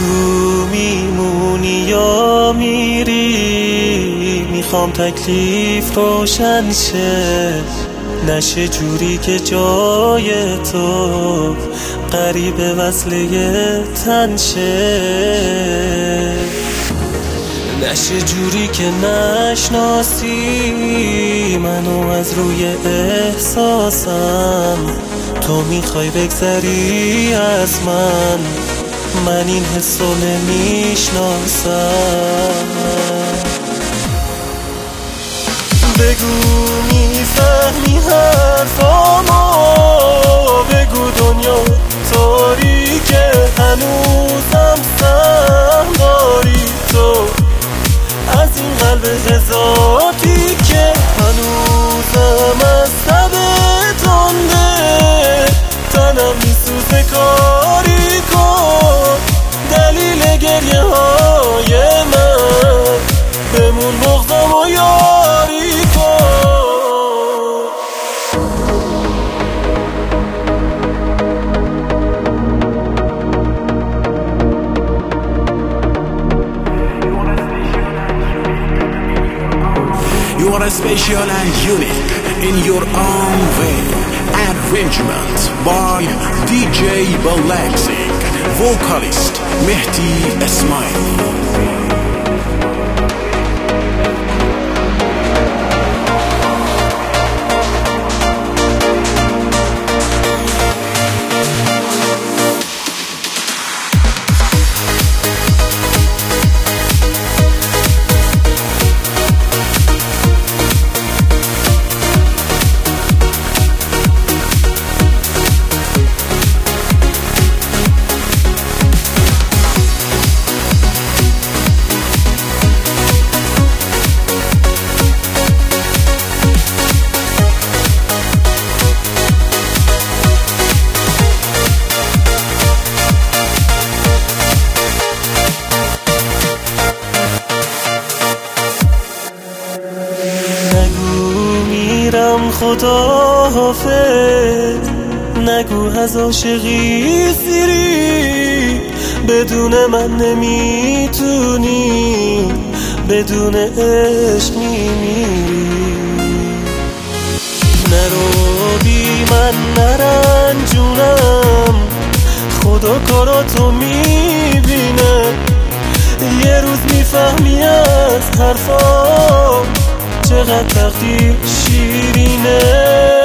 بگو میمونی یا میری، میخوام تکلیف روشن شه، نشه جوری که جای تو قریب وصله تن شه، نشه جوری که نشناسی منو از روی احساسم، تو میخوای بگذری از من این حسو نمیشناسم. بگو میفهمی حرفامو، بگو دنیا تاریکه هنوزم سهم داری تو از این قلب هزاتی که هنوزم از سب تنده تنم میسوزه. کاری کن دلیل گریه های من، بمون بغضم و یاری کن. You are special and unique in your own way. Arrangement by DJ Balaxing, vocalist Mehdi Ismail. خدا حافظ، نگو از عاشقی سیری، بدون من نمیتونی، بدون عشق میمیری. نرو بی من نرنجونم، خدا کاراتو میبینه، یه روز میفهمی از حرفام چقدر تقدیر شیرینه.